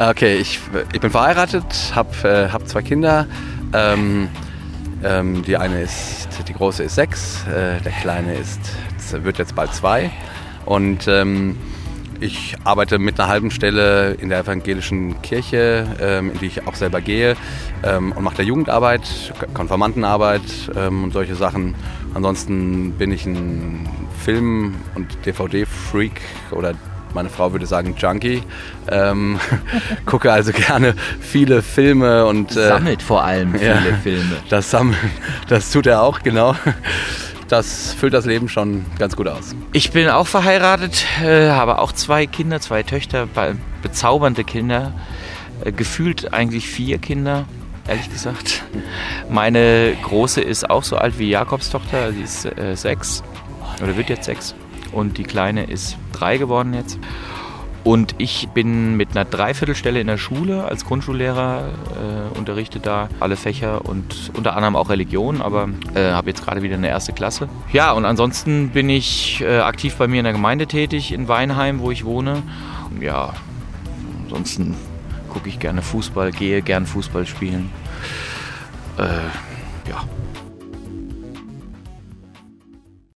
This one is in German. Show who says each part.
Speaker 1: Okay, ich bin verheiratet, hab 2 Kinder. Die große ist 6, der kleine wird jetzt bald 2. Und ich arbeite mit einer halben Stelle in der evangelischen Kirche, in die ich auch selber gehe, und mache da Jugendarbeit, Konfirmandenarbeit und solche Sachen. Ansonsten bin ich ein Film- und DVD-Freak oder meine Frau würde sagen Junkie. Gucke also gerne viele Filme und
Speaker 2: sammelt vor allem viele Filme.
Speaker 1: Das tut er auch, genau. Das füllt das Leben schon ganz gut aus.
Speaker 2: Ich bin auch verheiratet, habe auch 2 Kinder, 2 Töchter, bezaubernde Kinder. Gefühlt eigentlich 4 Kinder, ehrlich gesagt. Meine Große ist auch so alt wie Jakobs Tochter, sie ist 6 oder wird jetzt 6. Und die Kleine ist 3 geworden jetzt. Und ich bin mit einer Dreiviertelstelle in der Schule als Grundschullehrer, unterrichte da alle Fächer und unter anderem auch Religion, aber habe jetzt gerade wieder eine 1. Klasse. Ja, und ansonsten bin ich aktiv bei mir in der Gemeinde tätig, in Weinheim, wo ich wohne. Ja, ansonsten gucke ich gerne Fußball, gehe gern Fußball spielen. Ja.